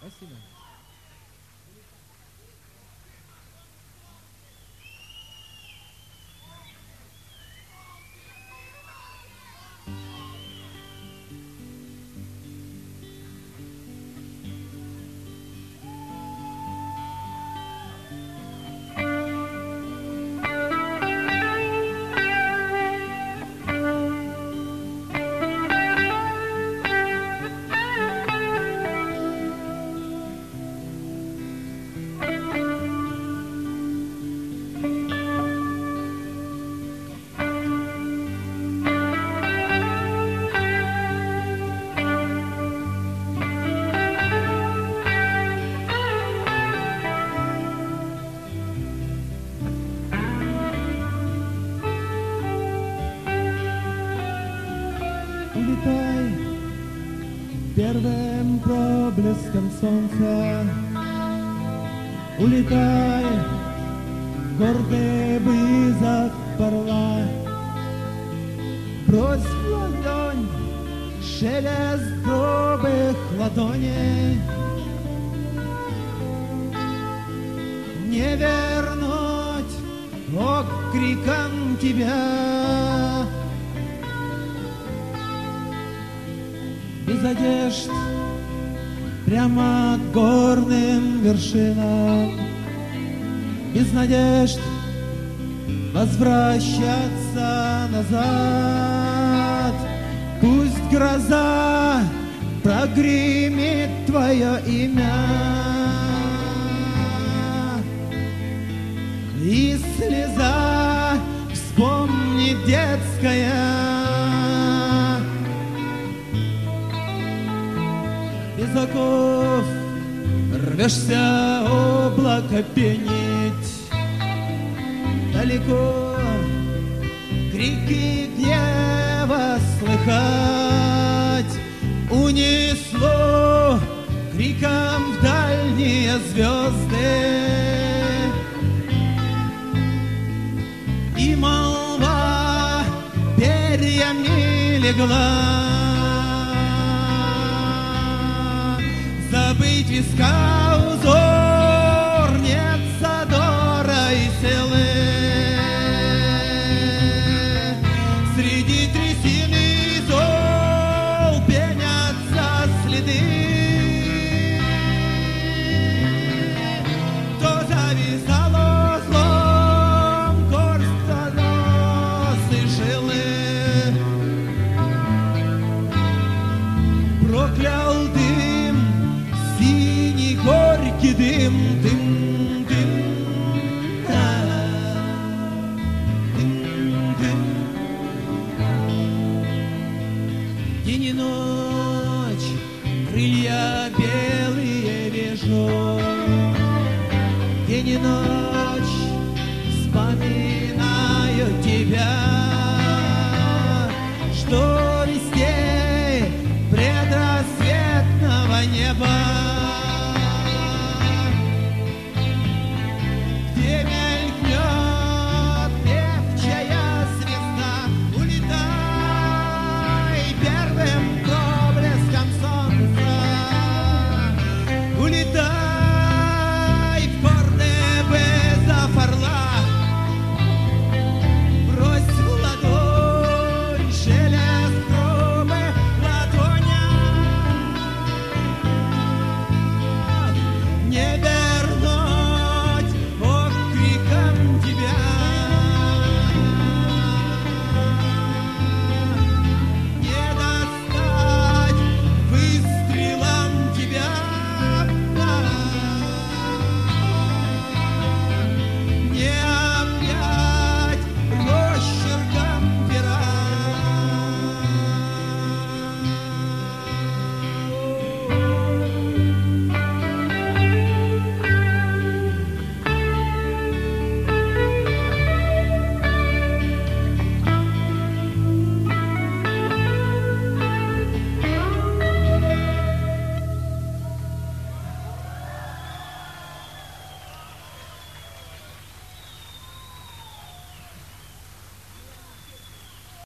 Спасибо. Улетай первым проблеском солнца, улетай, гордый бризок порва, брось в ладонь шелест грубых ладоней, не вернуть окриком тебя. Без одежд прямо к горным вершинам, без надежд возвращаться назад. Пусть гроза прогремит твое имя, и слеза вспомнит детская. Без оков рвешься облако пенить, далеко крики гнева слыхать, унесло криком в дальние звезды, и молва перьями легла. Забыть виска узор, нет задора и силы. Среди трясины зол пенятся следы. То зависало злом горсть занос и жилы. Проклял дым, синий горький дым, дым, дым, дым, дым. День и ночь крылья белые вижу, день и ночь вспоминаю тебя, что везде предрассветного неба